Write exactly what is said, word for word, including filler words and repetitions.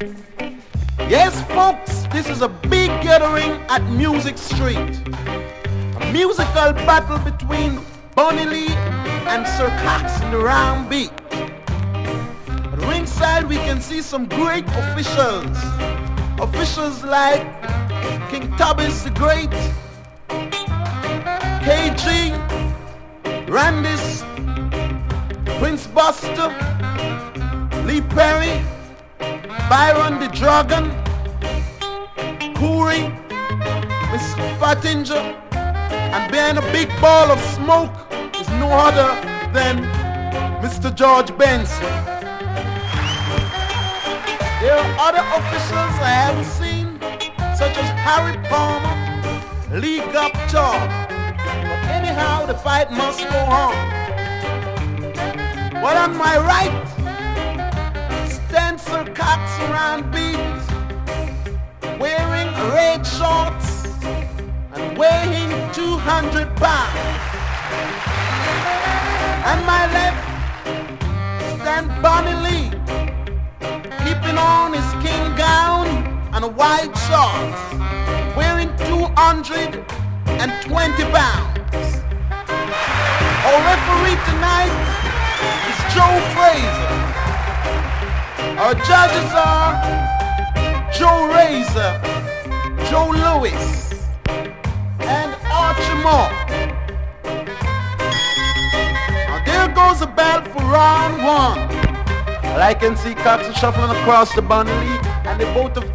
Yes, folks, this is a big gathering at Music Street. A musical battle between Bunny Lee and Sir Cox in the round beat. At ringside we can see some great officials. Officials like King Tubbis the Great, K G, Randis, Prince Buster, Lee Perry, Byron the Dragon, Kuri, Miss Fattinger, and behind a big ball of smoke is no other than Mister George Benson. There are other officials I haven't seen, such as Harry Palmer, Lee Guptaw. But anyhow, the fight must go on. But on my right stands Sir Cox around beat, wearing red shorts and weighing two hundred pounds. On my left stands Bunny Lee, keeping on his king gown and white shorts, wearing two hundred twenty pounds. Our referee tonight is Joe Fraser. Our judges are Joe Razor, Joe Lewis, and Archie Moore. Now there goes the bell for round one. Well, I can see Cox shuffling across the Bunny Lee, and they both of